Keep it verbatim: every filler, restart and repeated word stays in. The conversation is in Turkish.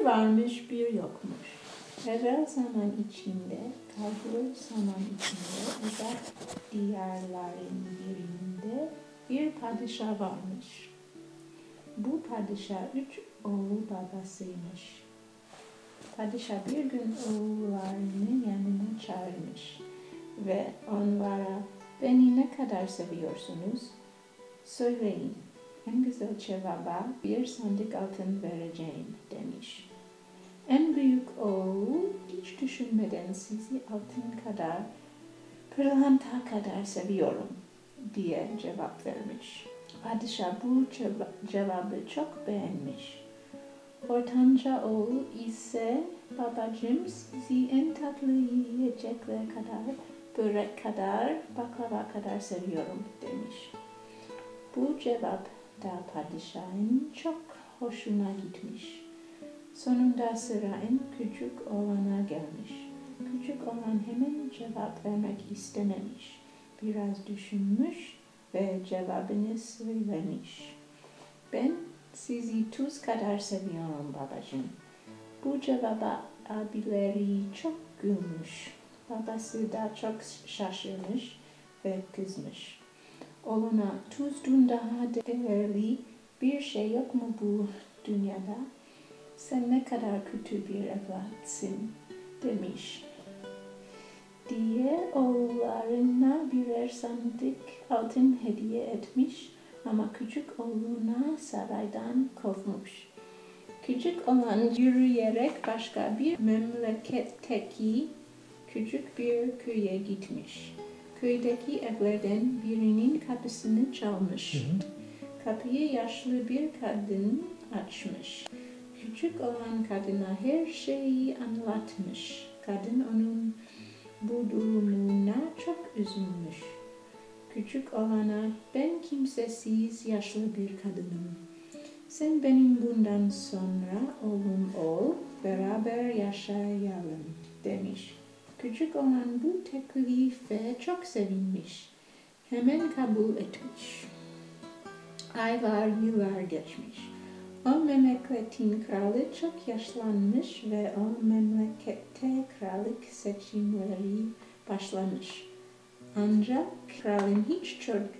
Bir varmış bir yokmuş. Evvel zaman içinde, kalbur zaman içinde, uzak diyarların birinde bir padişah varmış. Bu padişah üç oğul babasıymış. Padişah bir gün oğullarını yanına çağırmış ve onlara "Beni ne kadar seviyorsunuz? Söyleyin, en güzel cevaba bir sandık altın vereceğim" demiş. En büyük oğul hiç düşünmeden "Sizi altın kadar, pırlanta kadar seviyorum" diye cevap vermiş. Padişah bu cevabı çok beğenmiş. Ortanca oğul ise "Babacığım, sizi en tatlı yiyecekler kadar, börek kadar, baklava kadar seviyorum" demiş. Bu cevap da padişahın çok hoşuna gitmiş. Sonunda sıra en küçük oğlana gelmiş. Küçük oğlan hemen cevap vermek istememiş. Biraz düşünmüş ve cevabını söylemiş. "Ben sizi tuz kadar seviyorum babacığım." Bu cevaba abileri çok gülmüş. Babası da çok şaşırmış ve kızmış. Oğluna "Tuzdan daha değerli bir şey yok mu bu dünyada? Sen ne kadar kötü bir evlatsın" demiş. Diye oğullarına birer sandık altın hediye etmiş ama küçük oğluna saraydan kovmuş. Küçük olan yürüyerek başka bir memleketteki küçük bir köye gitmiş. Köydeki evlerden birinin kapısını çalmış. Hı hı. Kapıyı yaşlı bir kadın açmış. Küçük olan kadına her şeyi anlatmış. Kadın onun bu durumuna çok üzülmüş. Küçük olana "Ben kimsesiz yaşlı bir kadınım. Sen benim bundan sonra oğlum ol, beraber yaşayalım" demiş. Küçük olan bu teklife çok sevinmiş. Hemen kabul etmiş. Aylar, yıllar geçmiş. O memleketin kralı çok yaşlanmış ve o memlekette krallık seçimleri başlamış. Ancak kralın hiç